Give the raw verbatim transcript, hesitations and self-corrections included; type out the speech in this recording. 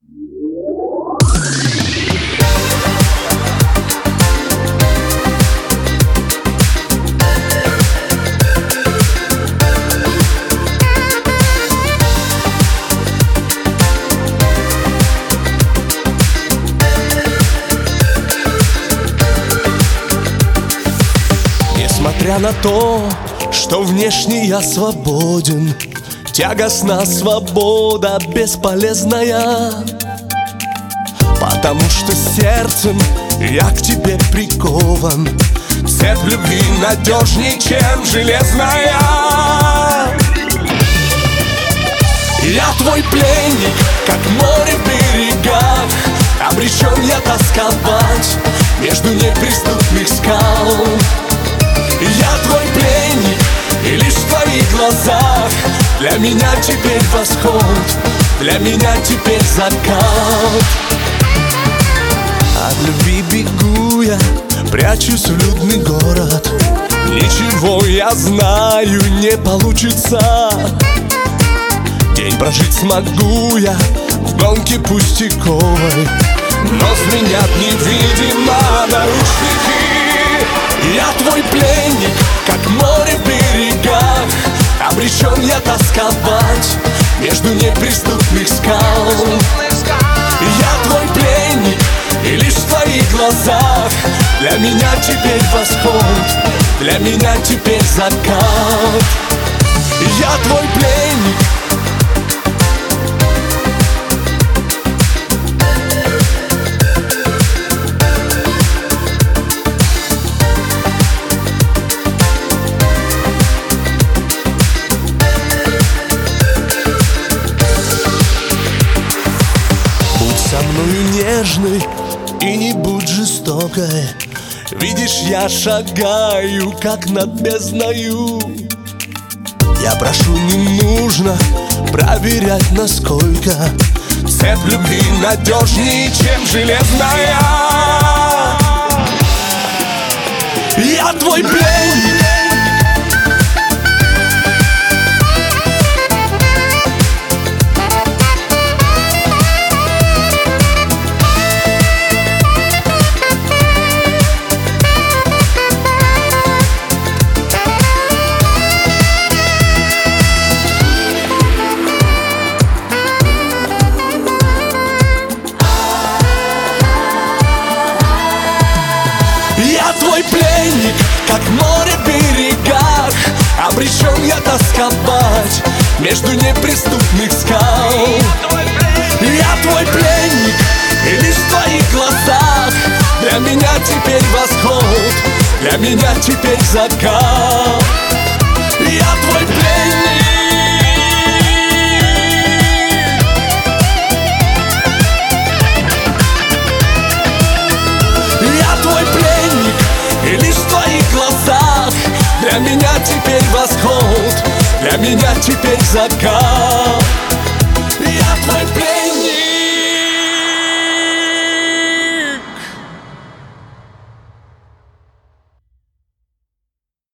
Несмотря на то, что внешне я свободен, тягостна свобода бесполезная, потому что сердцем я к тебе прикован. Цепь любви надежней, чем железная. Я твой пленник, как море в берегах, обречен я тосковать между неприступных скал. Я твой пленник, и лишь в твоих глазах для меня теперь восход, для меня теперь закат. От любви бегу я, прячусь в людный город. Ничего, я знаю, не получится. День прожить смогу я в гонке пустяковой, но звенят невидимо наручники. Я твой пленник, как море в берегах, обречен я тосковать между неприступных скал. Я твой пленник, и лишь в твоих глазах для меня теперь восход, для меня теперь закат. Я твой пленник. Со мною нежной и не будь жестокой. Видишь, я шагаю, как над бездною. Я прошу, не нужно проверять, насколько цепь любви надежнее, чем железная. Я твой пленник. Я твой пленник, как море в берегах, обречен я тосковать между неприступных скал. Я твой пленник, и лишь в твоих глазах для меня теперь восход, для меня теперь закат. Я твой пленник. И лишь в твоих глазах для меня теперь восход, для меня теперь закат.